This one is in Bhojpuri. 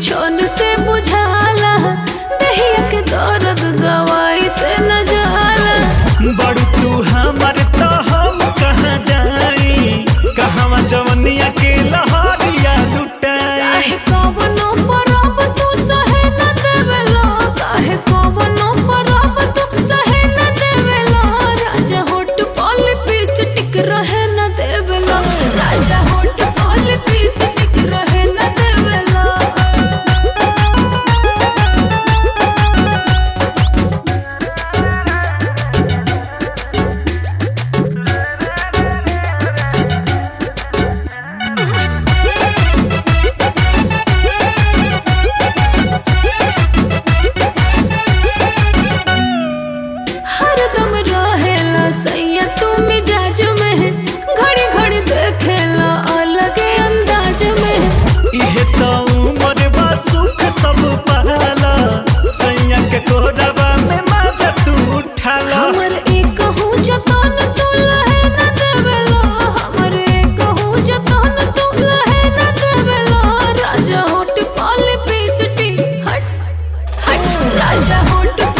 छोन से बुझाला दहिया के दर्द दवाई से न जाला। बड़ू तू हमार तो हम कहाँ जाई, कहवा जवनिया के लहरिया लुटाई। काहे कवनो परब तू सहे न देवेला, काहे कवनो परब तू सहे न देवेला। राजा होठ पर लिपस्टिक रहे न देवेला, राजा होठ पर लिपस्टिक रहे न देवेला। हरदम रहेला सैया तू मिजाज में, घड़ी घड़ी देखेला अलग अंदाज में। इहे तो उम्र बा सुख सब पाला, सैया के कोरबा में मजा तू उठाला। हमर एक हूँ जतन तू लहे न देवेला, हमर एक हूँ जतन तू लहे न देवेला। राजा होठ पर लिपस्टिक हट हट, राजा होठ